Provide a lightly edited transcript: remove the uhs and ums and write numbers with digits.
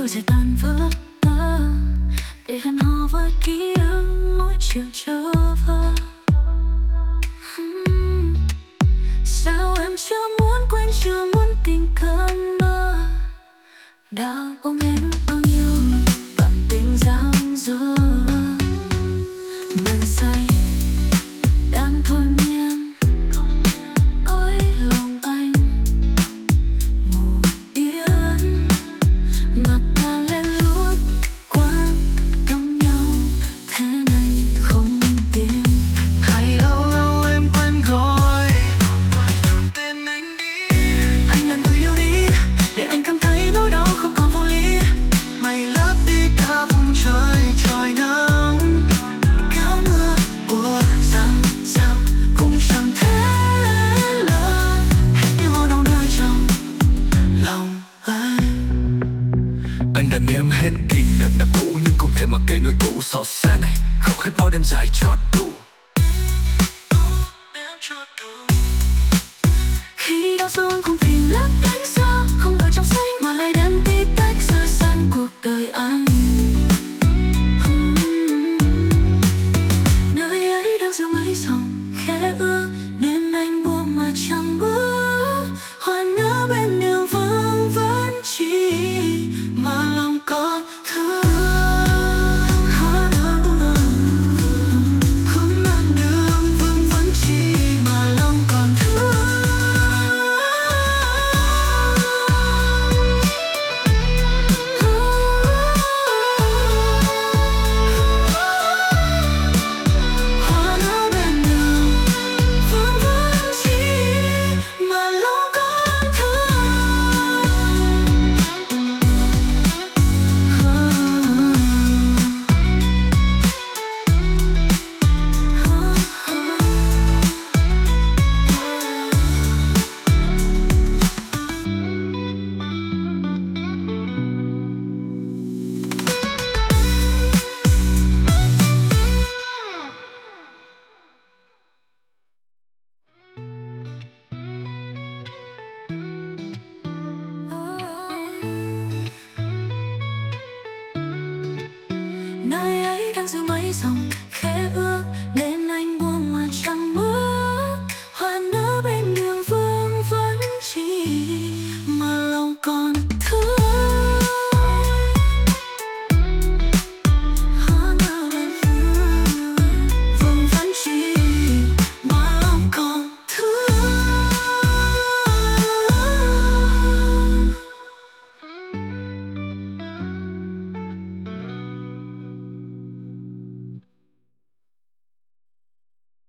đôi giày tan vỡ để hẹn hò với ký ức mỗi chiều trở về. Sao em chưa muốn quên, chưa muốn tình cơn mơ đã ôm em bao nhiêu bạn tình giang dở. Men say đang thôi miên ôi lòng anh ngủ yên mà ta lén lút quên đắm nhau thế này không tin. Hay lâu lâu em quên gọi tên anh đi. Anh là người yêu đi để anh cảm thấy nỗi đau không còn vô lý. Mây lấp đi cả vùng trời trời nắng, Kéo mưa của rằng sao cũng chẳng thể lỡ yêu đâu nơi trong lòng anh. anh đã nếm hết kỷ niệm đã cũ nhưng không thể mặc kệ nỗi cũ xót xa này. Khóc hết bao đêm dài chót đủ. Khi đau thương không thể